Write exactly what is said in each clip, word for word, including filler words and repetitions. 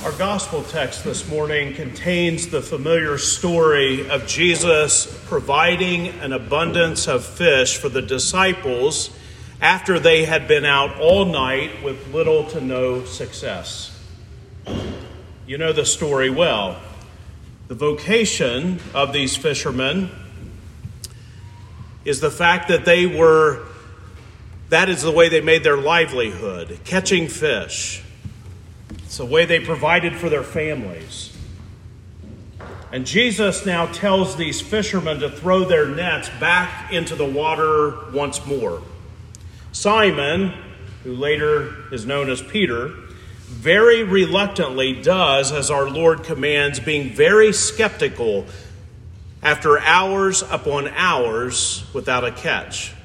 Our gospel text this morning contains the familiar story of Jesus providing an abundance of fish for the disciples after they had been out all night with little to no success. You know the story well. The vocation of these fishermen is the fact that they were, that is the way they made their livelihood, catching fish. It's the way they provided for their families. And Jesus now tells these fishermen to throw their nets back into the water once more. Simon, who later is known as Peter, very reluctantly does as our Lord commands, being very skeptical after hours upon hours without a catch.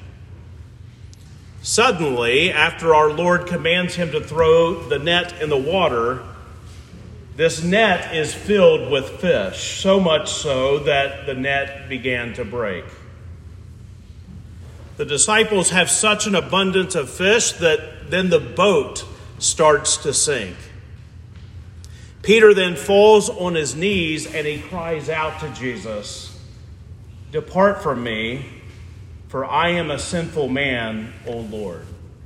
Suddenly, after our Lord commands him to throw the net in the water, this net is filled with fish, so much so that the net began to break. The disciples have such an abundance of fish that then the boat starts to sink. Peter then falls on his knees and he cries out to Jesus, "Depart from me, for I am a sinful man, O Lord."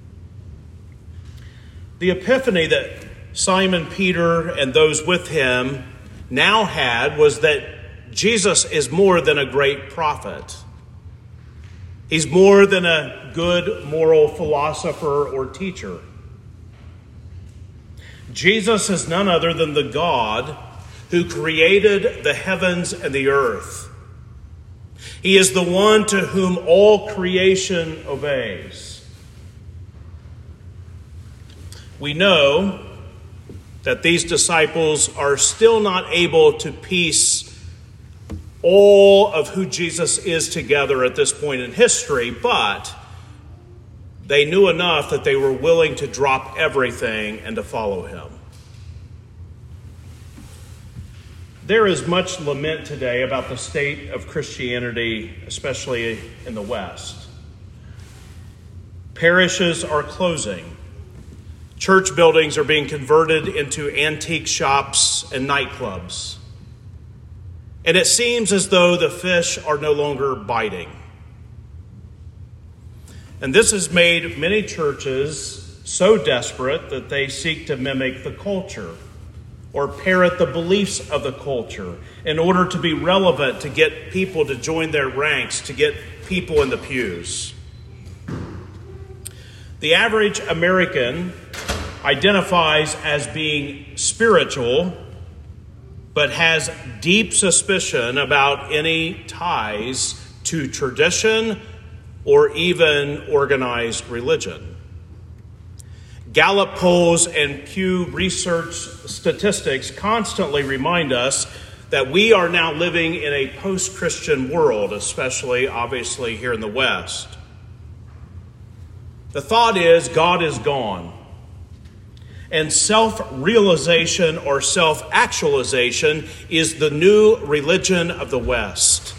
The epiphany that Simon Peter and those with him now had was that Jesus is more than a great prophet. He's more than a good moral philosopher or teacher. Jesus is none other than the God who created the heavens and the earth. He is the one to whom all creation obeys. We know that these disciples are still not able to piece all of who Jesus is together at this point in history, but they knew enough that they were willing to drop everything and to follow him. There is much lament today about the state of Christianity, especially in the West. Parishes are closing. Church buildings are being converted into antique shops and nightclubs. And it seems as though the fish are no longer biting. And this has made many churches so desperate that they seek to mimic the culture or parrot the beliefs of the culture in order to be relevant, to get people to join their ranks, to get people in the pews. The average American identifies as being spiritual, but has deep suspicion about any ties to tradition or even organized religion. Gallup polls and Pew Research statistics constantly remind us that we are now living in a post-Christian world, especially, obviously, here in the West. The thought is God is gone. And self-realization or self-actualization is the new religion of the West.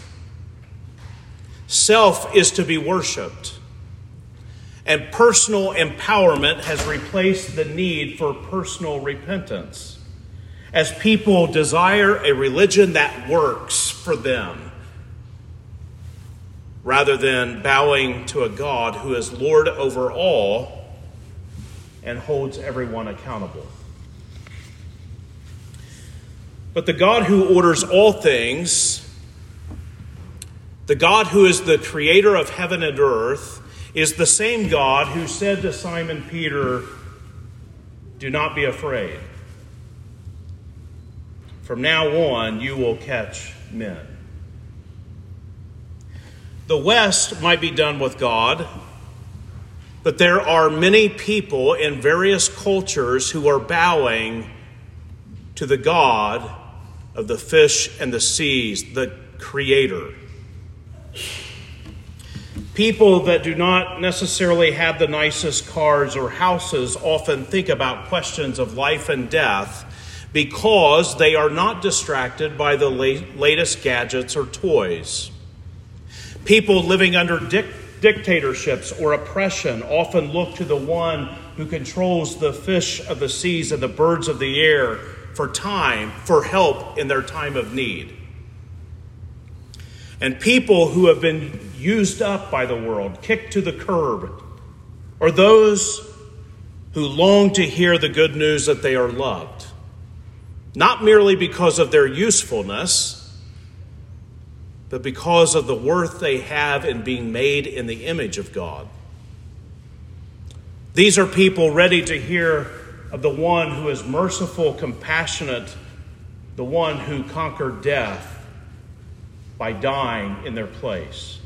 Self is to be worshipped. And personal empowerment has replaced the need for personal repentance, as people desire a religion that works for them, rather than bowing to a God who is Lord over all and holds everyone accountable. But the God who orders all things, the God who is the creator of heaven and earth, is the same God who said to Simon Peter, "Do not be afraid. From now on, you will catch men." The West might be done with God, but there are many people in various cultures who are bowing to the God of the fish and the seas, the Creator. People that do not necessarily have the nicest cars or houses often think about questions of life and death because they are not distracted by the latest gadgets or toys. People living under dic- dictatorships or oppression often look to the one who controls the fish of the seas and the birds of the air for time, for help in their time of need. And people who have been used up by the world, kicked to the curb, or those who long to hear the good news that they are loved, not merely because of their usefulness, but because of the worth they have in being made in the image of God. These are people ready to hear of the one who is merciful, compassionate, the one who conquered death by dying in their place.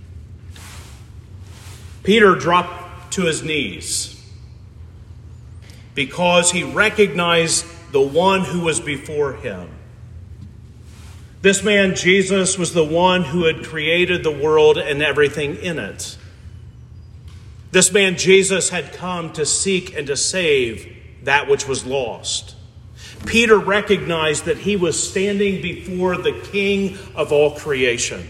Peter dropped to his knees because he recognized the one who was before him. This man, Jesus, was the one who had created the world and everything in it. This man, Jesus, had come to seek and to save that which was lost. Peter recognized that he was standing before the King of all creation.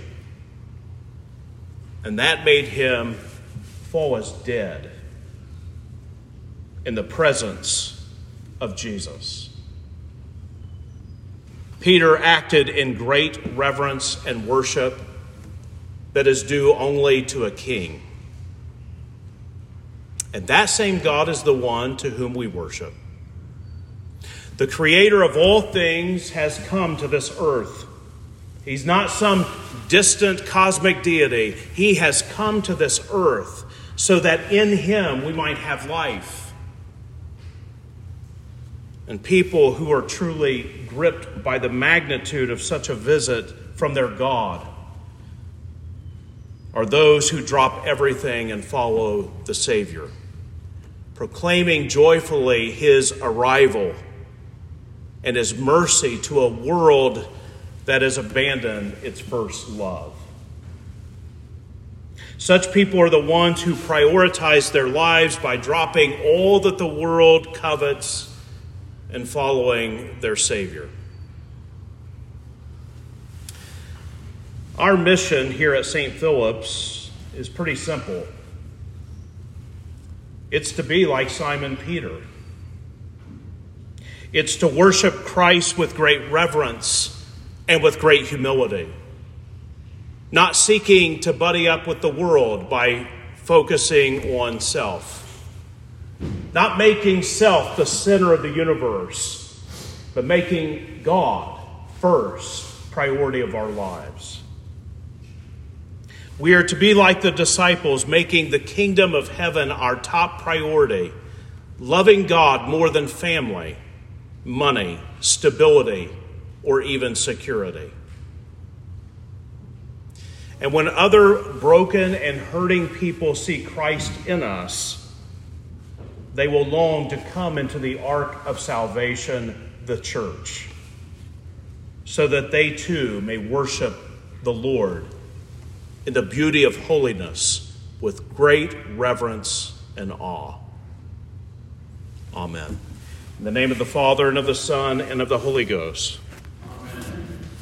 And that made him fall as dead in the presence of Jesus. Peter acted in great reverence and worship that is due only to a king. And that same God is the one to whom we worship. The creator of all things has come to this earth. He's not some distant cosmic deity. He has come to this earth so that in him we might have life. And people who are truly gripped by the magnitude of such a visit from their God are those who drop everything and follow the Savior, proclaiming joyfully his arrival and his mercy to a world that has abandoned its first love. Such people are the ones who prioritize their lives by dropping all that the world covets and following their Savior. Our mission here at Saint Philip's is pretty simple. It's to be like Simon Peter. It's to worship Christ with great reverence and with great humility, not seeking to buddy up with the world by focusing on self. Not making self the center of the universe, but making God first priority of our lives. We are to be like the disciples, making the kingdom of heaven our top priority, loving God more than family, money, stability, or even security. And when other broken and hurting people see Christ in us, they will long to come into the ark of salvation, the church, so that they too may worship the Lord in the beauty of holiness with great reverence and awe. Amen. In the name of the Father, and of the Son, and of the Holy Ghost.